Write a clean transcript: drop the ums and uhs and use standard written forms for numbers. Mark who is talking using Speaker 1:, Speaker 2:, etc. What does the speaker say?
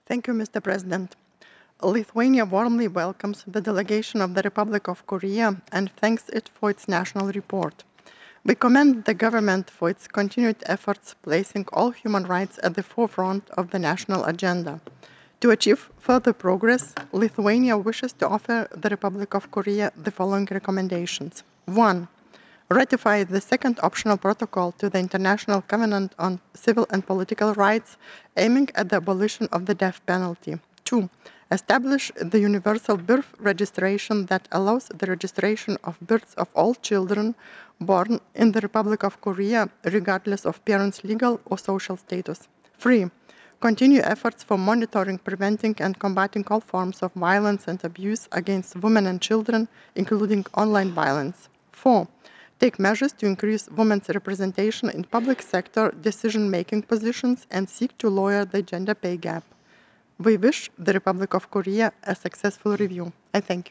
Speaker 1: Thank you, Mr. President. Lithuania warmly welcomes the delegation of the Republic of Korea and thanks it for its national report. We commend the government for its continued efforts placing all human rights at the forefront of the national agenda. To achieve further progress, Lithuania wishes to offer the Republic of Korea the following recommendations. 1. Ratify the second optional protocol to the International Covenant on Civil and Political Rights, aiming at the abolition of the death penalty. 2. Establish the universal birth registration that allows the registration of births of all children born in the Republic of Korea, regardless of parents' legal or social status. 3. Continue efforts for monitoring, preventing, and combating all forms of violence and abuse against women and children, including online violence. 4. Take measures to increase women's representation in public sector decision-making positions and seek to lower the gender pay gap. We wish the Republic of Korea a successful review. I thank you.